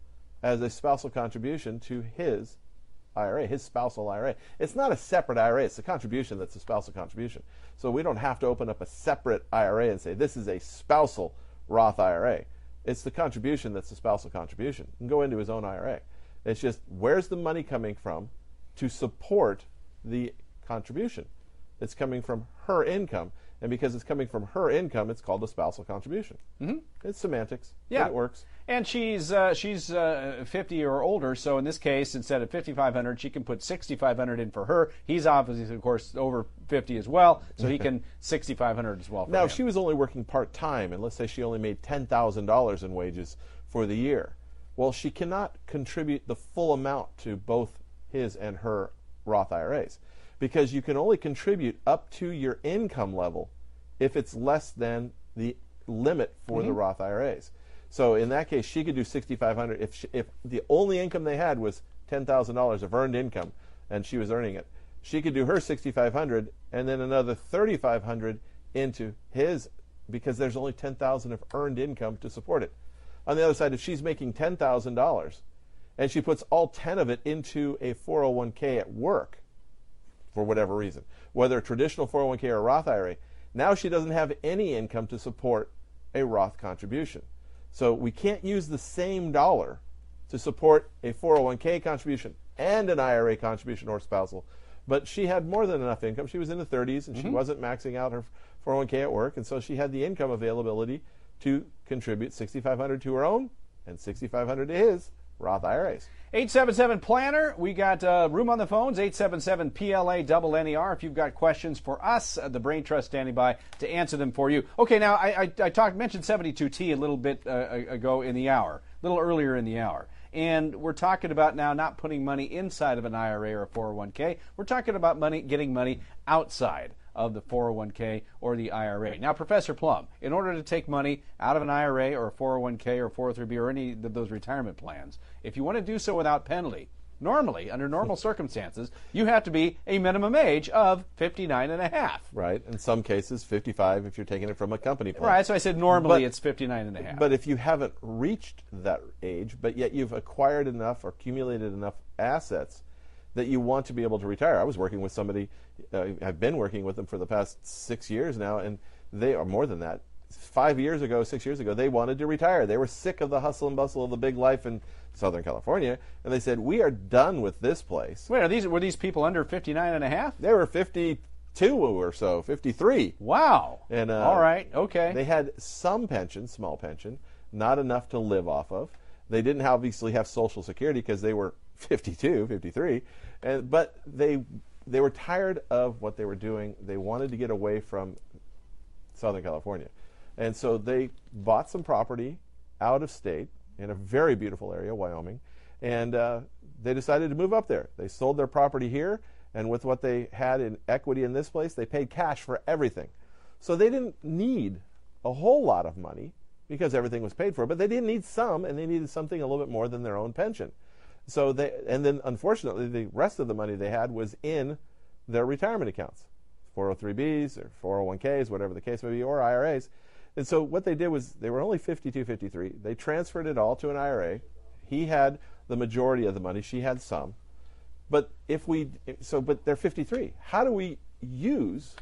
as a spousal contribution to his I R A, his spousal I R A. It's not a separate I R A, it's a contribution that's a spousal contribution. So we don't have to open up a separate I R A and say this is a spousal Roth I R A. It's the contribution that's a spousal contribution. He can go into his own I R A. It's just where's the money coming from to support the contribution? It's coming from her income, and because it's coming from her income, it's called a spousal contribution. Mm-hmm. It's semantics. Yeah, it works. And she's uh, she's uh, fifty or older, so in this case, instead of fifty-five hundred, she can put sixty-five hundred in for her. He's obviously, of course, over fifty as well, so he can sixty-five hundred as well. For now, him. if she was only working part time, and let's say she only made ten thousand dollars in wages for the year, well, she cannot contribute the full amount to both his and her Roth I R As, because you can only contribute up to your income level if it's less than the limit for Mm-hmm. the Roth I R As. So in that case, she could do sixty-five hundred dollars if she, if the only income they had was ten thousand dollars of earned income, and she was earning it. She could do her sixty-five hundred dollars and then another thirty-five hundred dollars into his, because there's only ten thousand dollars of earned income to support it. On the other side, if she's making ten thousand dollars and she puts all ten of it into a four oh one k at work for whatever reason, whether a traditional four oh one k or a Roth I R A, now she doesn't have any income to support a Roth contribution. So we can't use the same dollar to support a four oh one k contribution and an I R A contribution or spousal. But she had more than enough income. She was in the thirties, and mm-hmm. she wasn't maxing out her four oh one k at work, and so she had the income availability to contribute sixty-five hundred dollars to her own and sixty-five hundred dollars to his Roth I R As. eight seven seven planner. We got uh, room on the phones, eight seven seven P L A N N E R. If you've got questions for us, uh, the Brain Trust standing by to answer them for you. Okay, now I, I, I talked mentioned seventy-two T a little bit uh, ago in the hour, a little earlier in the hour. And we're talking about now not putting money inside of an I R A or a four oh one k. We're talking about money, getting money outside of the four oh one k or the I R A. Now, Professor Plum, in order to take money out of an I R A or a four oh one k or four oh three B or any of those retirement plans, if you want to do so without penalty, normally, under normal circumstances, you have to be a minimum age of fifty-nine and a half. Right. In some cases, fifty-five if you're taking it from a company plan. Right. So I said normally but, it's fifty-nine and a half. But if you haven't reached that age, but yet you've acquired enough or accumulated enough assets that you want to be able to retire. I was working with somebody, uh, I've been working with them for the past six years now, and they are more than that. Five years ago, six years ago, they wanted to retire. They were sick of the hustle and bustle of the big life in Southern California, and they said, we are done with this place. Wait, are these, were these people under fifty-nine and a half? They were fifty-two or so, fifty-three. Wow. And uh, all right, okay. They had some pension, small pension, not enough to live off of. They didn't obviously have Social Security because they were fifty-two, fifty-three, and, but they they were tired of what they were doing. They wanted to get away from Southern California. And so they bought some property out of state in a very beautiful area, Wyoming, and uh, they decided to move up there. They sold their property here, and with what they had in equity in this place, they paid cash for everything. So they didn't need a whole lot of money because everything was paid for, but they did need some, and they needed something a little bit more than their own pension. So they, and then unfortunately, the rest of the money they had was in their retirement accounts, four oh three B's or four oh one k's, whatever the case may be, or I R As. And so what they did was they were only fifty-two, fifty-three. They transferred it all to an I R A. He had the majority of the money. She had some. But if we, so, but they're fifty-three. How do we use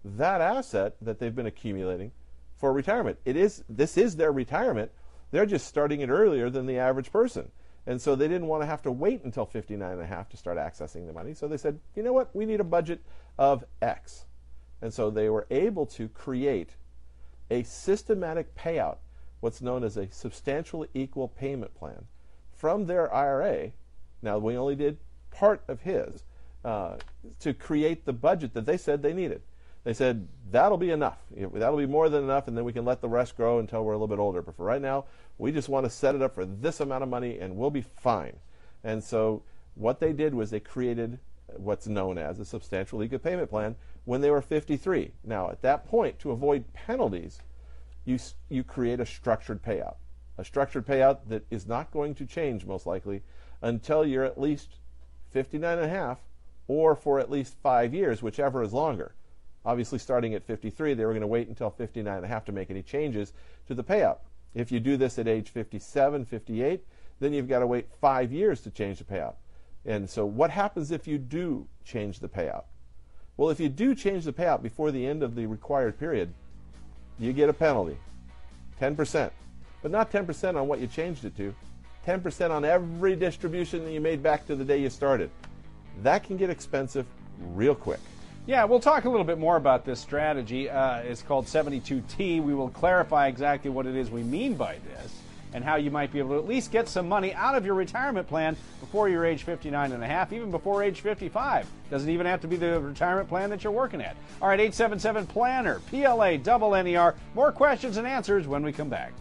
that asset that they've been accumulating for retirement. It is this is their retirement. They're just starting it earlier than the average person. And so they didn't want to have to wait until fifty-nine and a half to start accessing the money. So they said, you know what, we need a budget of X. And so they were able to create a systematic payout, what's known as a substantially equal payment plan, from their I R A. Now, we only did part of his uh, to create the budget that they said they needed. They said, that'll be enough. That'll be more than enough, and then we can let the rest grow until we're a little bit older. But for right now, we just want to set it up for this amount of money, and we'll be fine. And so what they did was they created what's known as a substantial equal payment plan when they were fifty-three. Now, at that point, to avoid penalties, you, you create a structured payout. A structured payout that is not going to change, most likely, until you're at least fifty-nine and a half, or for at least five years, whichever is longer. Obviously, starting at fifty-three, they were going to wait until fifty-nine and a half to make any changes to the payout. If you do this at age fifty-seven, fifty-eight, then you've got to wait five years to change the payout. And so what happens if you do change the payout? Well, if you do change the payout before the end of the required period, you get a penalty, ten percent. But not ten percent on what you changed it to, ten percent on every distribution that you made back to the day you started. That can get expensive real quick. Yeah, we'll talk a little bit more about this strategy. Uh, it's called seventy-two T. We will clarify exactly what it is we mean by this and how you might be able to at least get some money out of your retirement plan before you're age fifty-nine and a half, even before age fifty-five. Doesn't even have to be the retirement plan that you're working at. All right, eight seven seven PLANNER, P L A, double N E R. More questions and answers when we come back.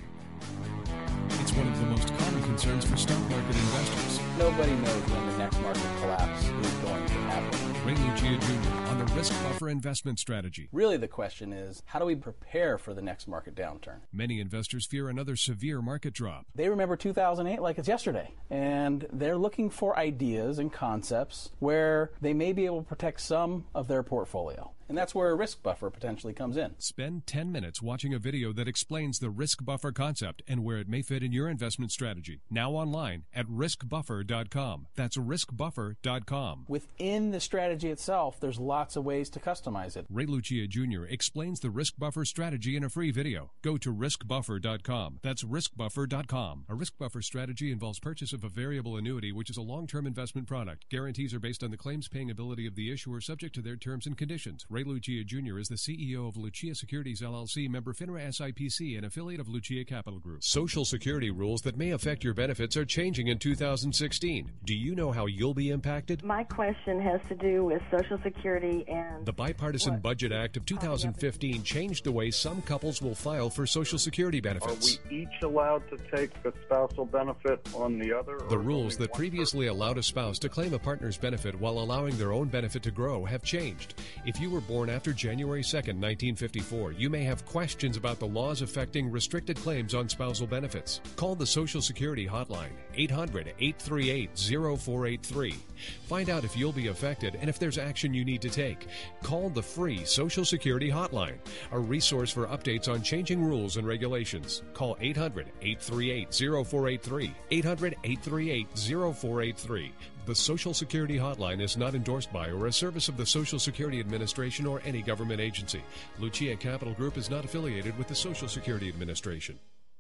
It's one of the most common concerns for stock market investors. Nobody knows when the next market collapse is going to happen. Ray Lucia Junior on the Risk Buffer Investment Strategy. Really, the question is, how do we prepare for the next market downturn? Many investors fear another severe market drop. They remember two thousand eight like it's yesterday, and they're looking for ideas and concepts where they may be able to protect some of their portfolio. And that's where a risk buffer potentially comes in. Spend ten minutes watching a video that explains the risk buffer concept and where it may fit in your investment strategy. Now online at risk buffer dot com. That's risk buffer dot com. Within the strategy itself, there's lots of ways to customize it. Ray Lucia Junior explains the risk buffer strategy in a free video. Go to risk buffer dot com. That's risk buffer dot com. A risk buffer strategy involves purchase of a variable annuity, which is a long-term investment product. Guarantees are based on the claims-paying ability of the issuer, subject to their terms and conditions. Ray Lucia Junior is the C E O of Lucia Securities, L L C, member FINRA S I P C, and affiliate of Lucia Capital Group. Social Security rules that may affect your benefits are changing in two thousand sixteen. Do you know how you'll be impacted? My question has to do with Social Security and... The Bipartisan what? Budget Act of two thousand fifteen changed the way some couples will file for Social Security benefits. Are we each allowed to take the spousal benefit on the other? The rules that previously allowed a spouse to claim a partner's benefit while allowing their own benefit to grow have changed. If you were born after January second, nineteen fifty-four, you may have questions about the laws affecting restricted claims on spousal benefits. Call the Social Security hotline, eight hundred, eight three eight, zero four eight three. Find out if you'll be affected and if there's action you need to take. Call the free Social Security hotline, a resource for updates on changing rules and regulations. Call eight hundred, eight three eight, zero four eight three, eight hundred, eight three eight, zero four eight three. The Social Security hotline is not endorsed by or a service of the Social Security Administration or any government agency. Lucia Capital Group is not affiliated with the Social Security Administration.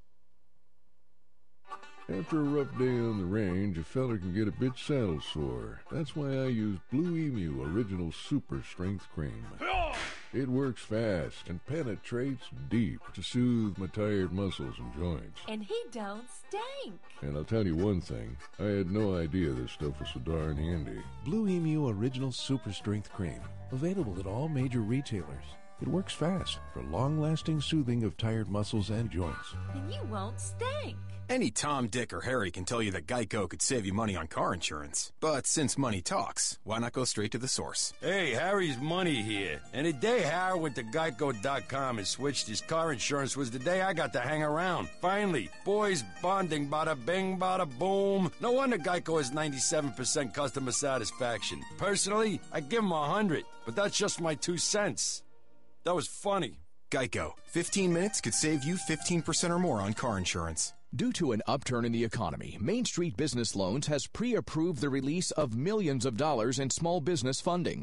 After a rough day on the range, a feller can get a bit saddle sore. That's why I use Blue Emu Original Super Strength Cream. It works fast and penetrates deep to soothe my tired muscles and joints. And he don't stink. And I'll tell you one thing, I had no idea this stuff was so darn handy. Blue Emu Original Super Strength Cream. Available at all major retailers. It works fast for long-lasting soothing of tired muscles and joints. And you won't stink. Any Tom, Dick, or Harry can tell you that Geico could save you money on car insurance. But since money talks, why not go straight to the source? Hey, Harry's Money here. And the day Harry went to Geico dot com and switched his car insurance was the day I got to hang around. Finally, boys bonding, bada bing, bada boom. No wonder Geico has ninety-seven percent customer satisfaction. Personally, I give him one hundred, but that's just my two cents. That was funny. Geico. fifteen minutes could save you fifteen percent or more on car insurance. Due to an upturn in the economy, Main Street Business Loans has pre-approved the release of millions of dollars in small business funding.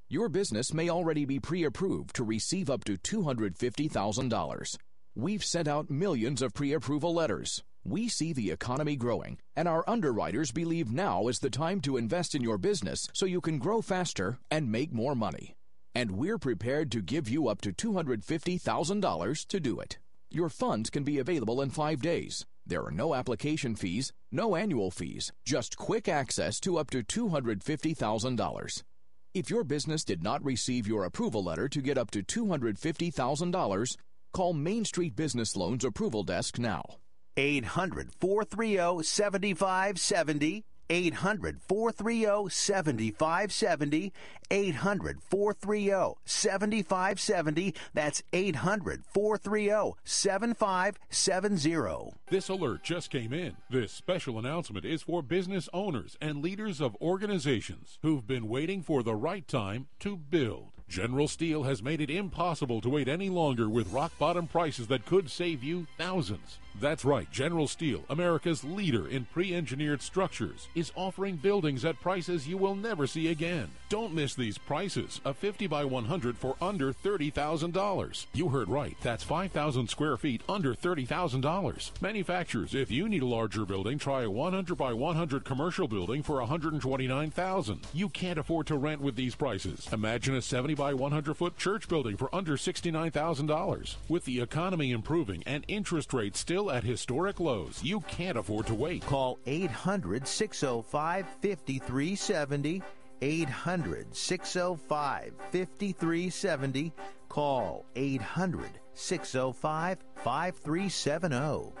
Your business may already be pre-approved to receive up to two hundred fifty thousand dollars. We've sent out millions of pre-approval letters. We see the economy growing, and our underwriters believe now is the time to invest in your business so you can grow faster and make more money. And we're prepared to give you up to two hundred fifty thousand dollars to do it. Your funds can be available in five days. There are no application fees, no annual fees, just quick access to up to two hundred fifty thousand dollars. If your business did not receive your approval letter to get up to two hundred fifty thousand dollars, call Main Street Business Loans Approval Desk now. eight hundred, four three zero, seven five seven zero. eight hundred, four three zero, seven five seven zero. eight hundred, four three zero, seven five seven zero. That's eight hundred, four three zero, seven five seven zero. This alert just came in. This special announcement is for business owners and leaders of organizations who've been waiting for the right time to build. General Steel has made it impossible to wait any longer with rock-bottom prices that could save you thousands. That's right, General Steel, America's leader in pre-engineered structures, is offering buildings at prices you will never see again. Don't miss these prices. A fifty by one hundred for under thirty thousand dollars. You heard right. That's five thousand square feet under thirty thousand dollars. Manufacturers, if you need a larger building, try a one hundred by one hundred commercial building for one hundred twenty-nine thousand dollars. You can't afford to rent with these prices. Imagine a seventy by one hundred foot church building for under sixty-nine thousand dollars. With the economy improving and interest rates still at historic lows, you can't afford to wait. Call eight hundred, six oh five, five three seven oh. eight hundred, six oh five, five three seven oh. Call eight hundred, six oh five, five three seven oh.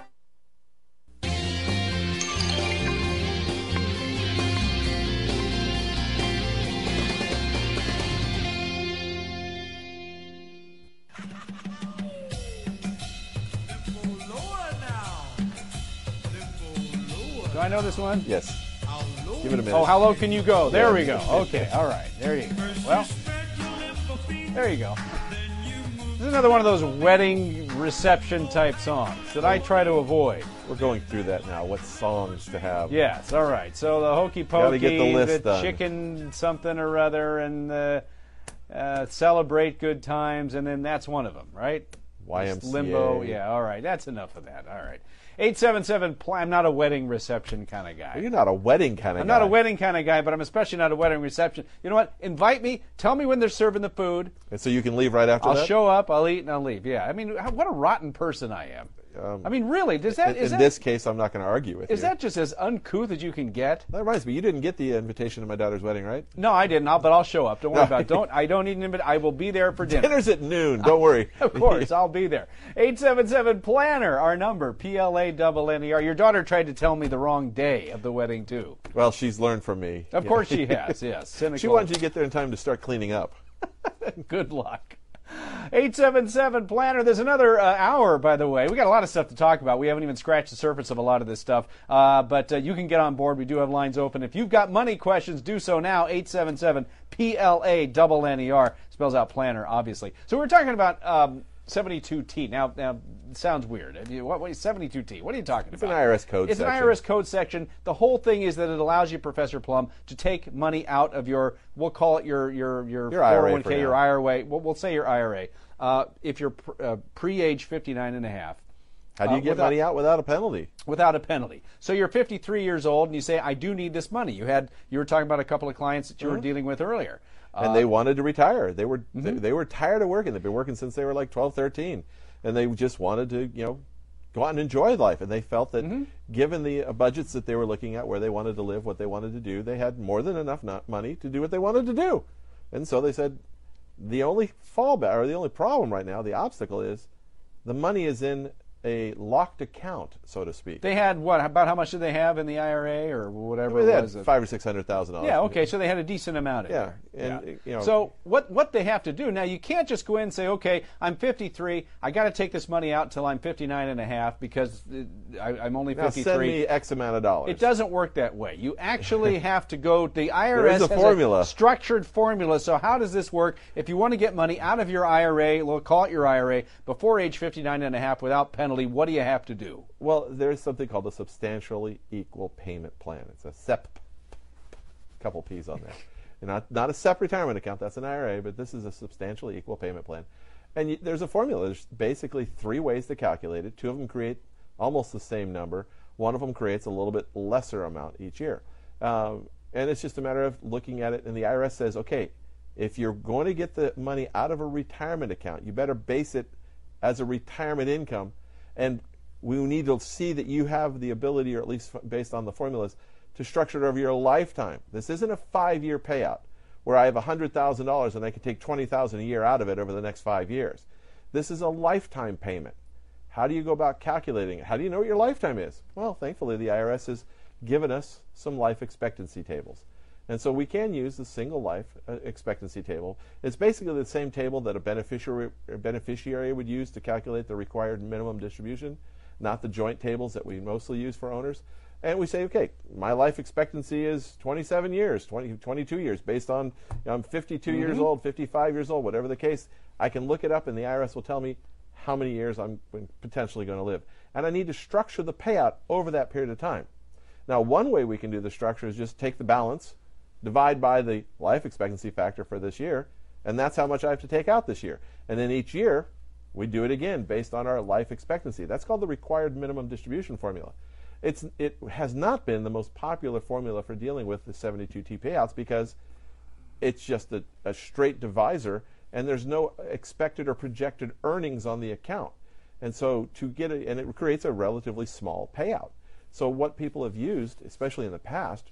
Do I know this one? Yes. Give it a minute. Oh, how low can you go? There Yeah. we go. Okay, all right. There you go. Well, there you go. This is another one of those wedding reception type songs that I try to avoid. We're going through that now. What songs to have? Yes, all right. So the hokey Gotta pokey, get the list the done. chicken something or other, and the uh, celebrate good times, and then that's one of them, right? Y M Just C A. Limbo. Yeah, all right. That's enough of that. All right. eight seven seven, I'm not a wedding reception kind of guy. You're not a wedding kind of I'm guy. not a wedding kind of guy, but I'm especially not a wedding reception. You know what? Invite me. Tell me when they're serving the food. And so you can leave right after I'll that? show up, I'll eat, and I'll leave. Yeah. I mean, how, what a rotten person I am. Um, I mean, really, does that... In, is in that, this case, I'm not going to argue with Is you. that just as uncouth as you can get? That reminds me, you didn't get the invitation to my daughter's wedding, right? No, I didn't. I'll, but I'll show up. Don't worry about it. Don't, I don't need an invitation. I will be there for dinner. Dinner's at noon. Don't worry. Of course, I'll be there. eight seven seven, planner, our number, P L A N N E R. Your daughter tried to tell me the wrong day of the wedding, too. Well, she's learned from me. Of course she has, yes. Cynical. She wanted you to get there in time to start cleaning up. Good luck. eight seven seven, planner. There's another uh, hour, by the way. We got a lot of stuff to talk about. We haven't even scratched the surface of a lot of this stuff. Uh, but uh, you can get on board. We do have lines open. If you've got money questions, do so now. eight seven seven, P L A N N E R. Spells out planner, obviously. So we're talking about um, seventy-two T. Now, now it sounds weird. What, what is seventy-two T? What are you talking It's about? an I R S code It's section. an I R S code section. The whole thing is that it allows you, Professor Plum, to take money out of your, we'll call it your your your, Your I R A four oh one for K, your now. I R A. We'll, we'll say your I R A. Uh, if you're pr- uh, pre-age fifty-nine and a half. How do you uh, get without- money out without a penalty? Without a penalty. So you're fifty-three years old and you say, I do need this money. You had you were talking about a couple of clients that you were Mhm. dealing with earlier. And Uh, they wanted to retire. They were they, Mhm. they were tired of working. They've been working since they were like twelve, thirteen. And they just wanted to, you know, go out and enjoy life. And they felt that Mm-hmm. given the uh, budgets that they were looking at, where they wanted to live, what they wanted to do, they had more than enough not money to do what they wanted to do. And so they said, the only fallback, or the only problem right now, the obstacle is the money is in a locked account, so to speak. They had what? About how much did they have in the I R A or whatever I mean, they it had was? five or six hundred thousand dollars. Yeah, okay, so they had a decent amount in Yeah, there. and, you know- so what what they have to do now, you can't just go in and say, okay, I'm fifty-three, I got to take this money out until I'm fifty-nine and a half because uh, I, I'm only Now fifty-three. send me X amount of dollars. It doesn't work that way. You actually have to go. The I R There S is a has formula. a structured formula. So how does this work? If you want to get money out of your I R A, we'll call it your I R A, before age fifty-nine and a half without penalty, what do you have to do? Well, there's something called a substantially equal payment plan. It's a S E P, couple P's on there. Not, not a S E P retirement account, that's an I R A, but this is a substantially equal payment plan. And you, there's a formula. There's basically three ways to calculate it. Two of them create almost the same number. One of them creates a little bit lesser amount each year. Um, and it's just a matter of looking at it, and the I R S says, okay, if you're going to get the money out of a retirement account, you better base it as a retirement income. And we need to see that you have the ability, or at least based on the formulas, to structure it over your lifetime. This isn't a five-year payout where I have one hundred thousand dollars and I can take twenty thousand dollars a year out of it over the next five years. This is a lifetime payment. How do you go about calculating it? How do you know what your lifetime is? Well, thankfully, the I R S has given us some life expectancy tables. And so we can use the single life uh, expectancy table. It's basically the same table that a beneficiary, a beneficiary would use to calculate the required minimum distribution, not the joint tables that we mostly use for owners. And we say, okay, my life expectancy is twenty-seven years, twenty, twenty-two years, based on, you know, I'm fifty-two mm-hmm. years old, fifty-five years old, whatever the case. I can look it up, and the I R S will tell me how many years I'm potentially going to live. And I need to structure the payout over that period of time. Now, one way we can do the structure is just take the balance, divide by the life expectancy factor for this year, and that's how much I have to take out this year. And then each year, we do it again based on our life expectancy. That's called the required minimum distribution formula. It's, it has not been the most popular formula for dealing with the seventy-two T payouts because it's just a, a straight divisor, and there's no expected or projected earnings on the account. And so to get it, and it creates a relatively small payout. So what people have used, especially in the past,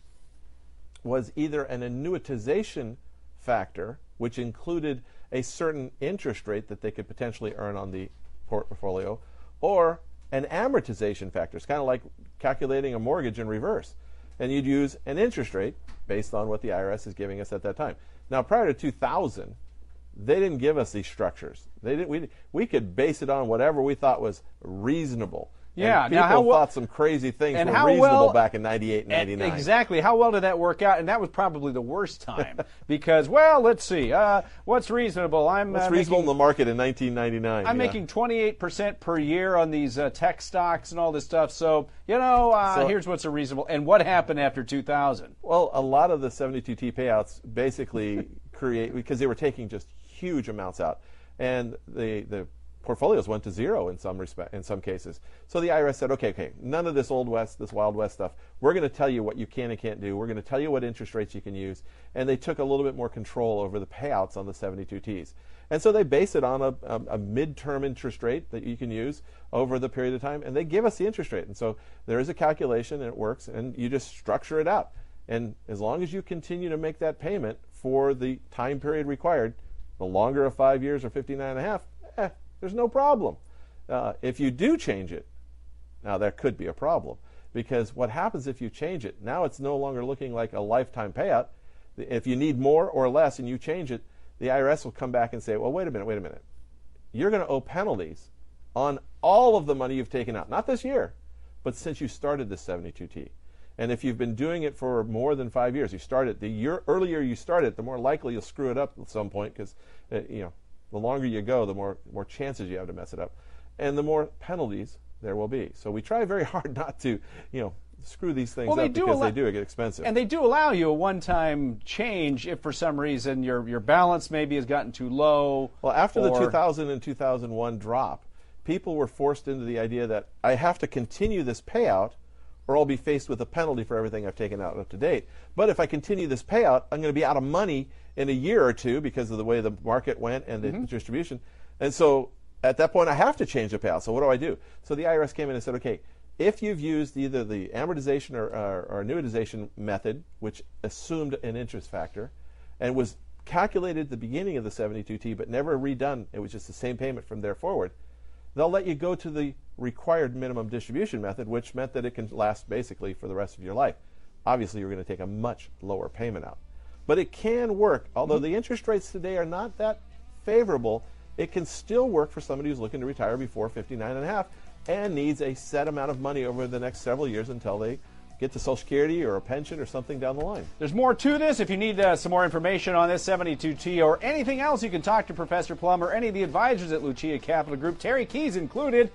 was either an annuitization factor, which included a certain interest rate that they could potentially earn on the portfolio, or an amortization factor. It's kind of like calculating a mortgage in reverse. And you'd use an interest rate based on what the I R S is giving us at that time. Now, prior to two thousand, they didn't give us these structures. They didn't. We, we could base it on whatever we thought was reasonable. Yeah, and people now how well, thought some crazy things and were how reasonable well, back in ninety-eight and ninety-nine. Exactly. How well did that work out? And that was probably the worst time because, well, let's see. Uh, what's reasonable? I'm What's uh, reasonable making, in the market in nineteen ninety-nine? I'm yeah. making twenty-eight percent per year on these uh, tech stocks and all this stuff. So, you know, uh, so, here's what's a reasonable. And what happened after two thousand? Well, a lot of the seventy-two T payouts basically create, because they were taking just huge amounts out. And the, the portfolios went to zero in some respect, in some cases. So the I R S said, okay, okay, none of this Old West, this Wild West stuff. We're going to tell you what you can and can't do. We're going to tell you what interest rates you can use. And they took a little bit more control over the payouts on the seventy-two Ts. And so they base it on a, a, a midterm interest rate that you can use over the period of time. And they give us the interest rate. And so there is a calculation, and it works, and you just structure it out. And as long as you continue to make that payment for the time period required, the longer of five years or fifty-nine and a half, eh, there's no problem. Uh, if you do change it, now there could be a problem, because what happens if you change it, now it's no longer looking like a lifetime payout. If you need more or less and you change it, the I R S will come back and say, well, wait a minute, wait a minute. You're going to owe penalties on all of the money you've taken out, not this year, but since you started this seventy-two T. And if you've been doing it for more than five years, you started, the year earlier you start it, the more likely you'll screw it up at some point, because uh, you know, the longer you go, the more, more chances you have to mess it up. And the more penalties there will be. So we try very hard not to, you know, screw these things well, up because allow- they do get expensive. And they do allow you a one-time change if for some reason your, your balance maybe has gotten too low. Well, after or... the two thousand and two thousand one drop, people were forced into the idea that I have to continue this payout or I'll be faced with a penalty for everything I've taken out up to date. But if I continue this payout, I'm going to be out of money in a year or two because of the way the market went and the mm-hmm. distribution. And so at that point, I have to change the payout. So what do I do? So the I R S came in and said, okay, if you've used either the amortization or, or, or annuitization method, which assumed an interest factor, and was calculated at the beginning of the seventy-two T but never redone, it was just the same payment from there forward, they'll let you go to the required minimum distribution method, which meant that it can last basically for the rest of your life. Obviously, you're going to take a much lower payment out. But it can work. Although mm-hmm. the interest rates today are not that favorable, it can still work for somebody who's looking to retire before fifty-nine and a half and needs a set amount of money over the next several years until they get to Social Security or a pension or something down the line. There's more to this. If you need uh, some more information on this seventy-two T or anything else, you can talk to Professor Plum or any of the advisors at Lucia Capital Group, Terry Keys included.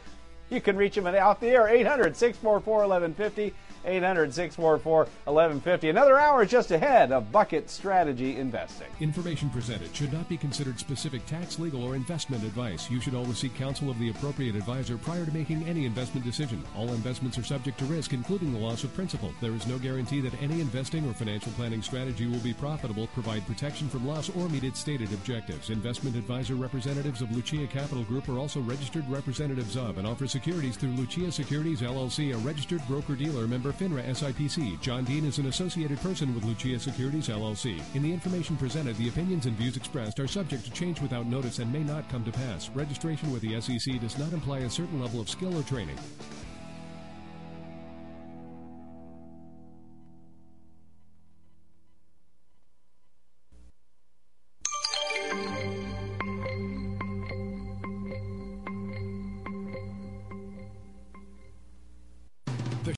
You can reach them out the air, eight hundred, six four four, eleven fifty, eight hundred, six four four, eleven fifty. Another hour just ahead of Bucket Strategy Investing. Information presented should not be considered specific tax, legal, or investment advice. You should always seek counsel of the appropriate advisor prior to making any investment decision. All investments are subject to risk, including the loss of principal. There is no guarantee that any investing or financial planning strategy will be profitable, provide protection from loss, or meet its stated objectives. Investment advisor representatives of Lucia Capital Group are also registered representatives of and offer securities through Lucia Securities, L L C, a registered broker-dealer, member FINRA S I P C. John Dean is an associated person with Lucia Securities, L L C. In the information presented, the opinions and views expressed are subject to change without notice and may not come to pass. Registration with the S E C does not imply a certain level of skill or training.